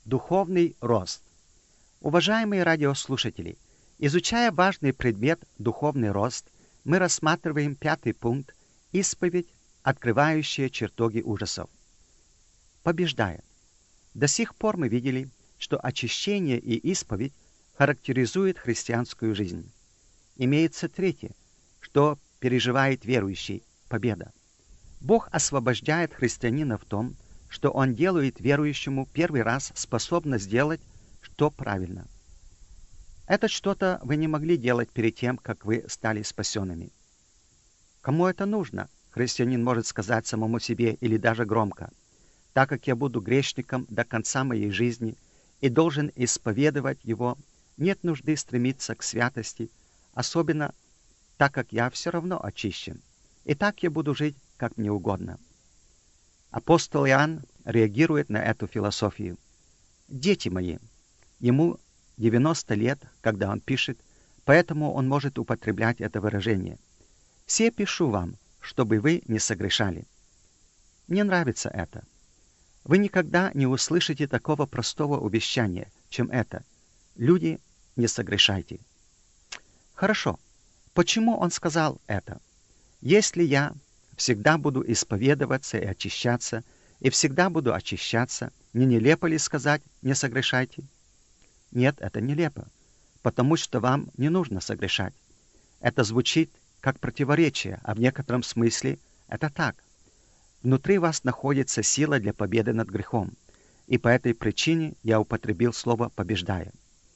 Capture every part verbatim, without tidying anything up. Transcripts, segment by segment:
Духовный рост. Уважаемые радиослушатели, изучая важный предмет «Духовный рост», мы рассматриваем пятый пункт «Исповедь, открывающая чертоги ужасов». Побеждая. До сих пор мы видели, что очищение и исповедь характеризуют христианскую жизнь. Имеется третье, что переживает верующий – победа. Бог освобождает христианина в том, что Он делает верующему первый раз способно сделать, что правильно. Это что-то вы не могли делать перед тем, как вы стали спасенными. Кому это нужно? Христианин может сказать самому себе или даже громко. Так как я буду грешником до конца моей жизни и должен исповедовать его, нет нужды стремиться к святости, особенно так как я все равно очищен. И так я буду жить, как мне угодно. Апостол Иоанн реагирует на эту философию. «Дети мои», ему девяносто лет, когда он пишет, поэтому он может употреблять это выражение. «Все пишу вам, чтобы вы не согрешали». Мне нравится это. Вы никогда не услышите такого простого увещания, чем это. Люди, не согрешайте. Хорошо. Почему он сказал это? Если я всегда буду исповедоваться и очищаться, и всегда буду очищаться, не нелепо ли сказать «не согрешайте»? Нет, это нелепо, потому что вам не нужно согрешать. Это звучит как противоречие, а в некотором смысле это так. Внутри вас находится сила для победы над грехом, и по этой причине я употребил слово «побеждая».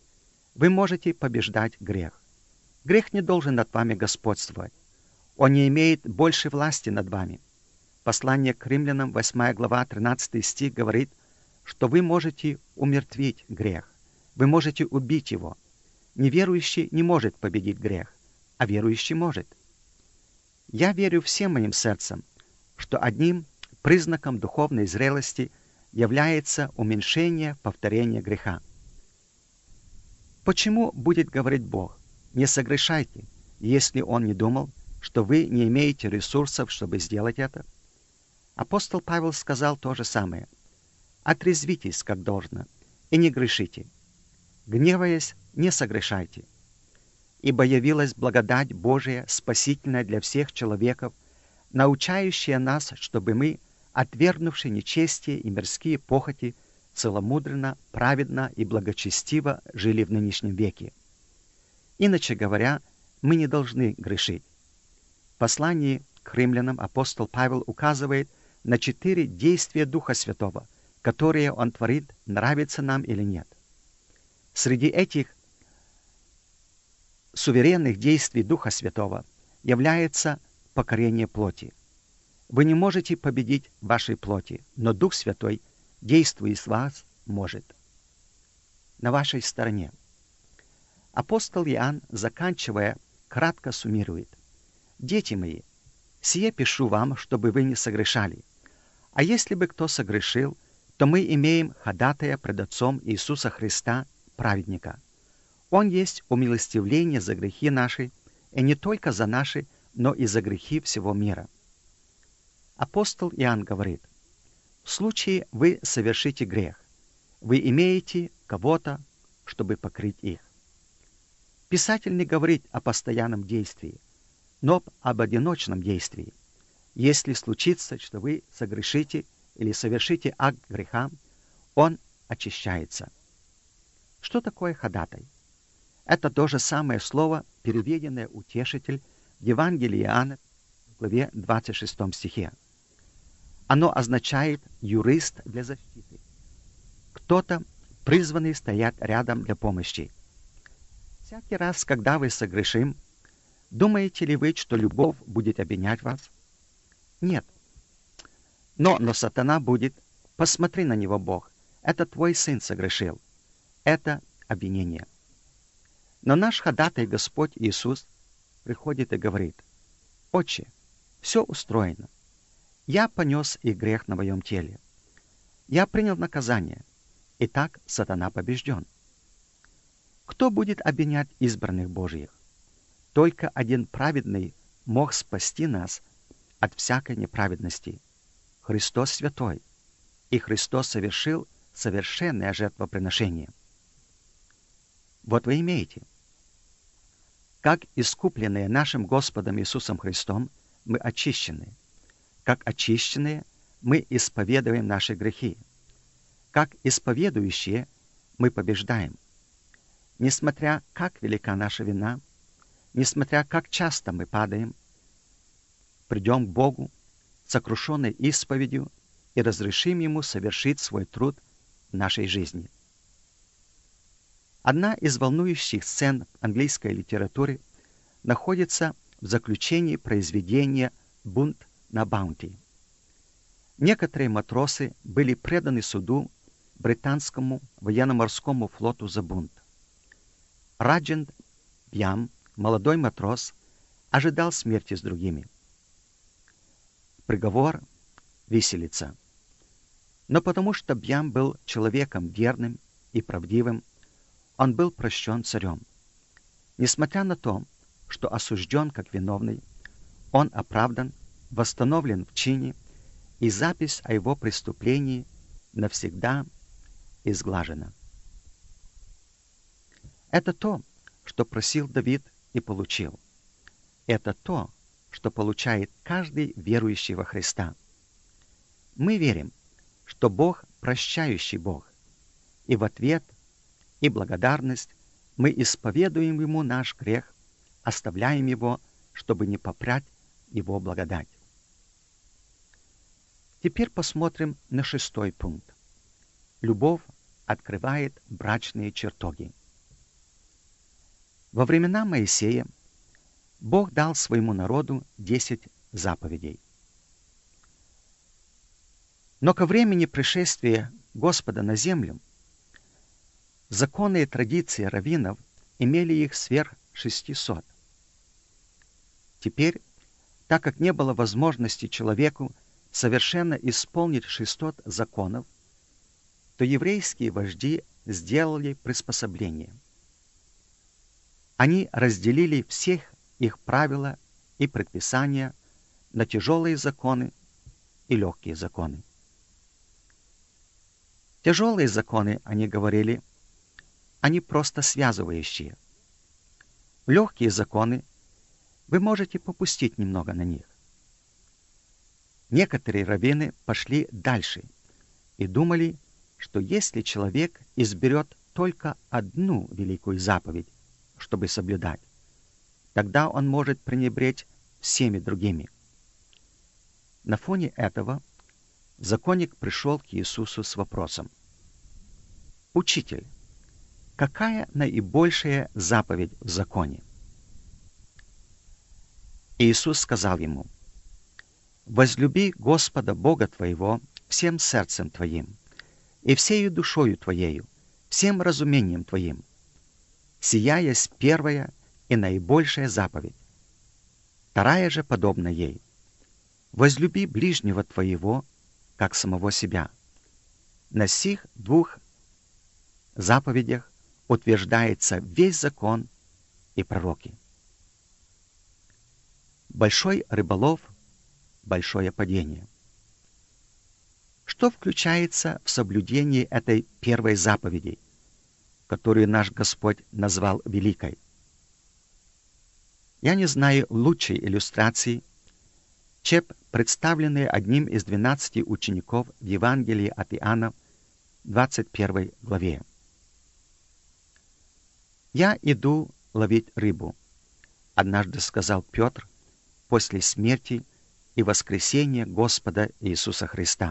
Вы можете побеждать грех. Грех не должен над вами господствовать. Он не имеет большей власти над вами. Послание к римлянам, восьмая глава, тринадцатый стих говорит, что вы можете умертвить грех. Вы можете убить его. Неверующий не может победить грех, а верующий может. Я верю всем моим сердцем, что одним признаком духовной зрелости является уменьшение повторения греха. Почему будет говорить Бог «не согрешайте», если Он не думал, что вы не имеете ресурсов, чтобы сделать это? Апостол Павел сказал то же самое. «Отрезвитесь, как должно, и не грешите. Гневаясь, не согрешайте. Ибо явилась благодать Божия, спасительная для всех человеков, научающая нас, чтобы мы, отвергнувши нечестие и мирские похоти, целомудренно, праведно и благочестиво жили в нынешнем веке. Иначе говоря, мы не должны грешить». В послании к римлянам апостол Павел указывает на четыре действия Духа Святого, которые Он творит, нравится нам или нет. Среди этих суверенных действий Духа Святого является покорение плоти. Вы не можете победить вашей плоти, но Дух Святой, действуя из вас, может. На вашей стороне. Апостол Иоанн, заканчивая, кратко суммирует. «Дети мои, сие пишу вам, чтобы вы не согрешали. А если бы кто согрешил, то мы имеем ходатая пред Отцом Иисуса Христа, праведника. Он есть умилостивление за грехи наши, и не только за наши, но и за грехи всего мира». Апостол Иоанн говорит, в случае вы совершите грех, вы имеете кого-то, чтобы покрыть их. Писатель не говорит о постоянном действии, но об одиночном действии. Если случится, что вы согрешите или совершите акт греха, он очищается. Что такое ходатай? Это то же самое слово, переведенное «утешитель» в Евангелии Иоанна, в главе двадцать шестом стихе. Оно означает «юрист для защиты». Кто-то, призванный стоять рядом для помощи. Всякий раз, когда вы согрешим, думаете ли вы, что любовь будет обвинять вас? Нет. Но, но сатана будет, посмотри на него, Бог, это твой сын согрешил. Это обвинение. Но наш ходатай Господь Иисус приходит и говорит, «Отче, все устроено. Я понес и грех на моем теле. Я принял наказание. Итак, сатана побежден». Кто будет обвинять избранных Божьих? Только один праведный мог спасти нас от всякой неправедности. Христос святой, и Христос совершил совершенное жертвоприношение. Вот вы имеете. Как искупленные нашим Господом Иисусом Христом, мы очищены. Как очищенные, мы исповедуем наши грехи. Как исповедующие, мы побеждаем. Несмотря как велика наша вина, несмотря как часто мы падаем, придем к Богу, сокрушенной исповедью, и разрешим Ему совершить свой труд в нашей жизни. Одна из волнующих сцен английской литературы находится в заключении произведения «Бунт на Баунти». Некоторые матросы были преданы суду британскому военно-морскому флоту за бунт. Радженд Бьям, молодой матрос, ожидал смерти с другими. Приговор — виселица. Но потому что Бьям был человеком верным и правдивым, он был прощен царем. Несмотря на то, что осужден как виновный, он оправдан, восстановлен в чине, и запись о его преступлении навсегда изглажена. Это то, что просил Давид и получил. Это то, что получает каждый верующий во Христа. Мы верим, что Бог — прощающий Бог, и в ответ и благодарность мы исповедуем Ему наш грех, оставляем Его, чтобы не попрать Его благодать. Теперь посмотрим на шестой пункт. Любовь открывает брачные чертоги. Во времена Моисея Бог дал своему народу десять заповедей. Но ко времени пришествия Господа на землю законы и традиции раввинов имели их сверх шестисот. Теперь, так как не было возможности человеку совершенно исполнить шестьсот законов, то еврейские вожди сделали приспособление. Они разделили всех их правила и предписания на тяжелые законы и легкие законы. Тяжелые законы, они говорили, они просто связывающие. Легкие законы, вы можете попустить немного на них. Некоторые раввины пошли дальше и думали, что если человек изберет только одну великую заповедь, чтобы соблюдать, тогда он может пренебречь всеми другими. На фоне этого законник пришел к Иисусу с вопросом: «Учитель, какая наибольшая заповедь в законе?» Иисус сказал ему: «Возлюби Господа Бога твоего всем сердцем твоим, и всею душою твоею, всем разумением твоим. Сия есть первая и наибольшая заповедь. Вторая же подобна ей: возлюби ближнего твоего, как самого себя. На сих двух заповедях утверждается весь закон и пророки». Большой рыболов, большое падение. Что включается в соблюдение этой первой заповеди, которую наш Господь назвал великой? Я не знаю лучшей иллюстрации, чем представленные одним из двенадцати учеников в Евангелии от Иоанна, двадцать первой главе. «Я иду ловить рыбу», — однажды сказал Петр после смерти и воскресения Господа Иисуса Христа.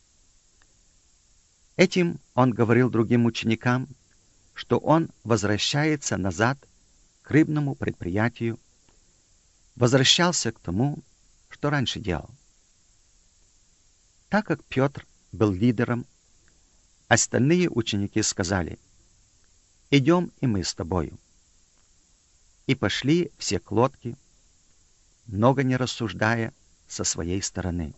Этим он говорил другим ученикам, что он возвращается назад к рыбному предприятию, возвращался к тому, что раньше делал. Так как Петр был лидером, остальные ученики сказали: «Идем и мы с тобою». И пошли все к лодке, много не рассуждая со своей стороны.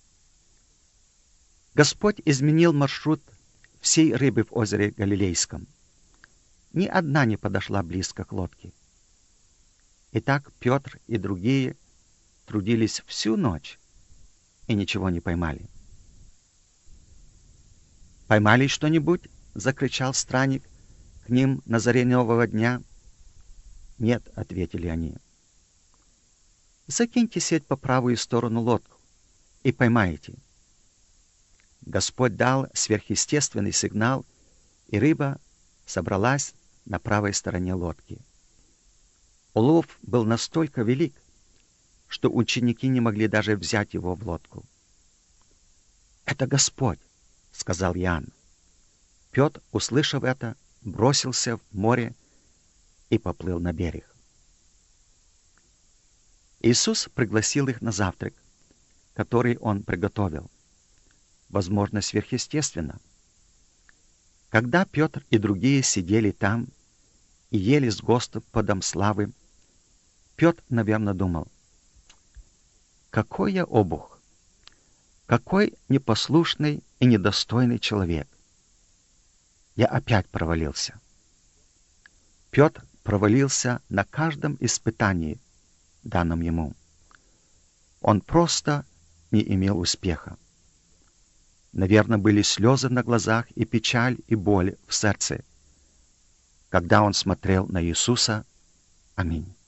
Господь изменил маршрут всей рыбы в озере Галилейском. Ни одна не подошла близко к лодке. Итак, Петр и другие трудились всю ночь и ничего не поймали. «Поймали что-нибудь?» — закричал странник к ним на заре нового дня. «Нет», — ответили они. «Закиньте сеть по правую сторону лодку и поймаете». Господь дал сверхъестественный сигнал, и рыба собралась на правой стороне лодки. Улов был настолько велик, что ученики не могли даже взять его в лодку. «Это Господь», — сказал Иоанн. Петр, услышав это, бросился в море и поплыл на берег. Иисус пригласил их на завтрак, который Он приготовил. Возможно, сверхъестественно. Когда Петр и другие сидели там и ели с Господом славы, Петр, наверное, думал: «Какой я обух! Какой непослушный и недостойный человек! Я опять провалился». Петр провалился на каждом испытании, данном ему. Он просто не имел успеха. Наверное, были слезы на глазах и печаль, и боль в сердце, когда он смотрел на Иисуса. Аминь.